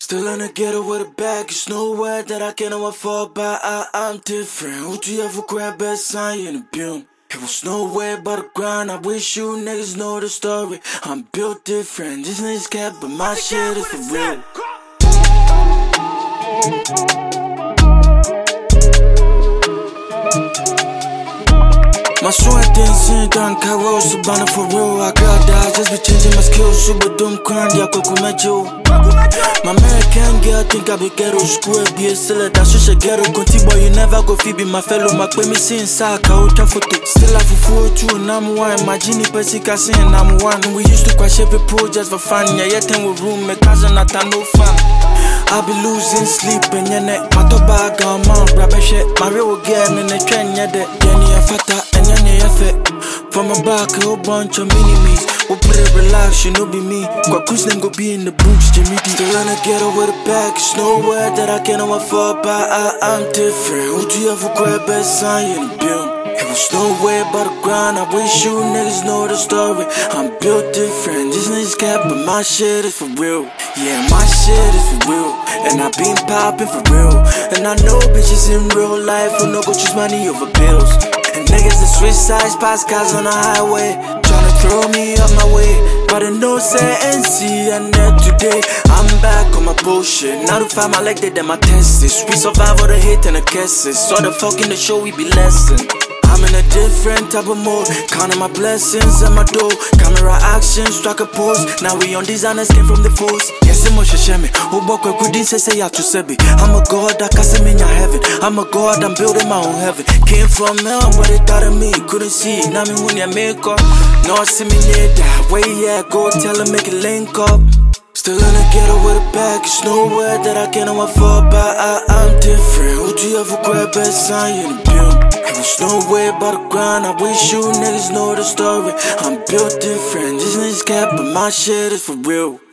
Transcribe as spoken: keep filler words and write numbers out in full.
Still in the ghetto with a bag, it's nowhere that I can afford, but I, I'm different. Would you ever grab that sign in the beam? It was nowhere but a grind. I wish you niggas know the story. I'm built different. This niggas cap, but my shit is for real. My sword dancing down Cairo, Subana for real. I got that, just be changing my skills. Super dumb crime, yeah, Kokumecho. My American girl think I be ghetto. School be a seller, that's just a ghetto. Conti boy, you never go feed my fellow. My queen me see inside, Kauta photo. Still have a four two, and I'm one. My genie Pesica saying I'm one. We used to crash every pro just for fun. Yeah, yeah, ten with room, my cousin, not a no fun. I be losing sleep and your neck. My top bag on my rubber shit. My real girl in the train, yeah, that Jenny and Fata and Yanni effect. From my back, a whole bunch of mini me's. We'll put it relax, you know be me. Kwakus name go be in the books, Jimmy D. Still in the ghetto with a bag, it's nowhere that I can afford, but I, I'm different. Would you ever grab a sign in the bill? It was nowhere but a grind. I wish you niggas know the story. I'm built different. This niggas cap, but my shit is for real. Yeah, my shit is for real. And I been poppin' for real. And I know bitches in real life will no go choose money over bills. And niggas that switch sides, pass cars on the highway, tryna throw me off my way. But I know say N C and that today I'm back on my bullshit. Now to find my leg, they did my tests. We survive all the hate and the kisses. So the fuck in the show we be lesson. I'm in a different type of mode, counting my blessings and my dough. Camera action, strike a pose. Now we on designers came from the force. Yes, I'm Shemi. Who book a good say say to Sebi. I'm a god, I can see me in heaven. I'm a god, I'm building my own heaven. Came from hell, but they thought of me. Couldn't see it, now me when you make up. No, see me near that way, yeah. Go tell her, make it link up. Still in the ghetto with a bag, it's nowhere that I can afford, but I, I'm different. Would you ever grab a sign in the bill? It was nowhere but a grind. I wish you niggas know the story. I'm built different. This niggas cap, but my shit is for real.